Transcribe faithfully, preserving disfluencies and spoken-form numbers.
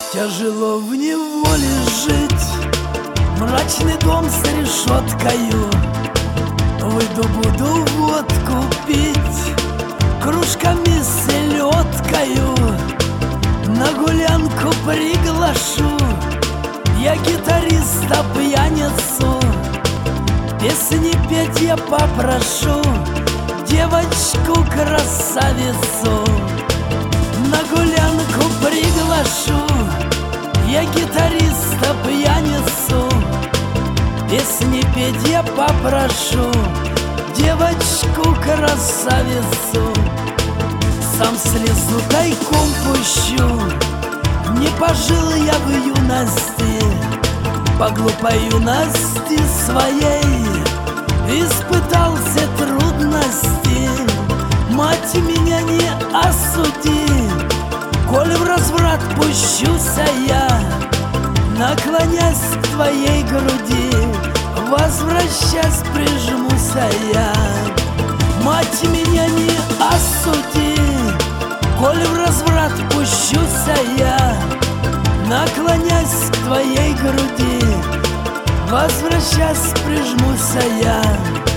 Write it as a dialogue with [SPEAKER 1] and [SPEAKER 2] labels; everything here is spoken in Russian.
[SPEAKER 1] Тяжело в неволе жить, мрачный дом с решеткою. Выйду, буду водку пить, кружками с селедкою. На гулянку приглашу я гитариста пьяницу. Песни петь я попрошу девочку-красавицу. На гулянку приглашу я гитариста пьяницу. Песни петь я попрошу девочку-красавицу. Сам слезу тайком пущу, не пожил я в юности. По глупой юности своей испытал все трудности. Мать, меня не осуди, коль в разврат пущуся я, наклонясь к твоей груди, возвращаясь, прижмуся я. Мать, меня не осуди, коль в разврат пущуся я, наклонясь к твоей груди, возвращаясь, прижмуся я.